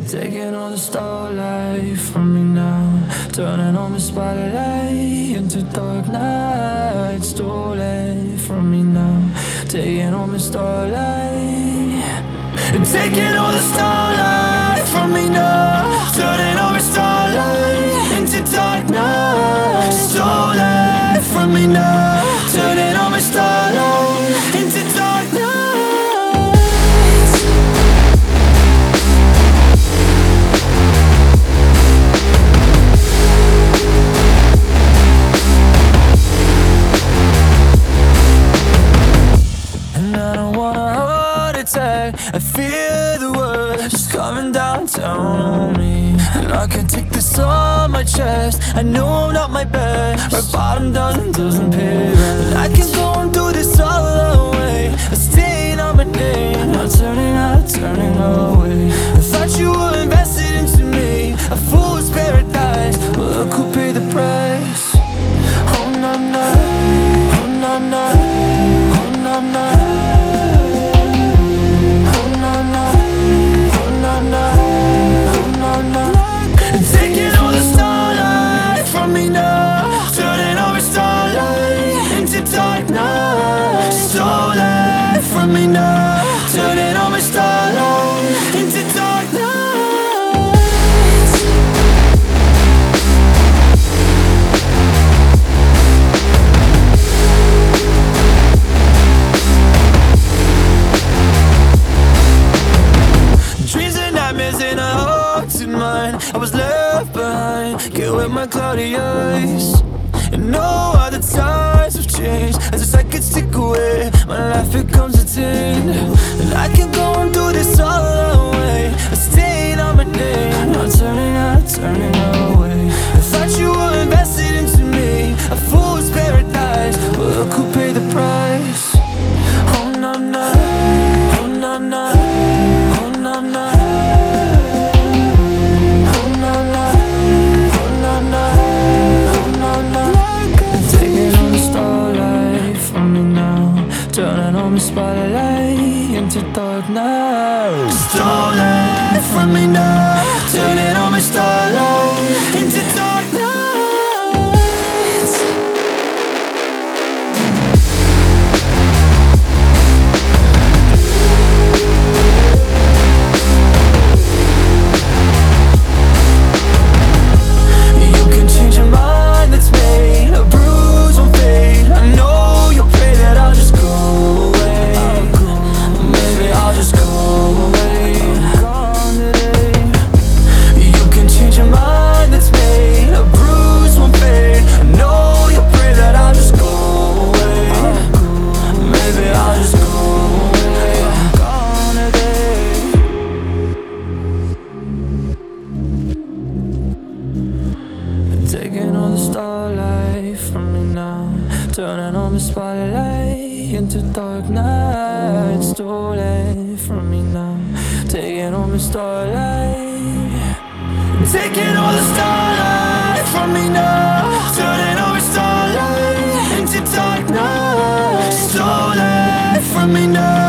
Taking all the starlight from me now, turning on the spotlight into dark night. Stolen from me now, taking all the starlight. Taking all the starlight from me now, turning on the starlight into dark night. Stolen from me now, turning on the starlight into dark night. I feel the world just coming downtown on me, and I can't take this on my chest. I know I'm not my best, my bottom doesn't pay rent. And I can go and do this all the way, I staying on my name, not turning away. I thought you were invested into me, a fool's paradise. Well, look who paid the price. Oh no no, oh no no, oh no no. Taking all the starlight from me now, turning all the starlight into dark night. Stolen from me now, turning all the starlight into dark night. Dreams and nightmares in a haunted mind. I was left behind, get with my cloudy eyes. And no other times have changed. As if I could stick away, my life becomes a tin. And I can go and do this all the way, I staying on my name, not turning away. I thought you were invested into me, a fool's paradise. Well, look who paid the price. Oh no no, oh no no, oh no no. Turning on the spotlight into dark night. Stolen from me now, turning on the starlight into dark night. You can change your mind, that's made. A bruise won't fade. I know you'll pray that I'll just go away. Maybe I'll just go away. Gone today. You can change your mind, that's made. A bruise won't fade. I know you'll pray that I'll just go away. Maybe I'll just go away. Gone today. Taking all the starlight from me now, turning on the spotlight into dark night. Stolen from me now, taking all the starlight. Taking all the starlight from me now, turning all the starlight into dark night. Stolen from me now.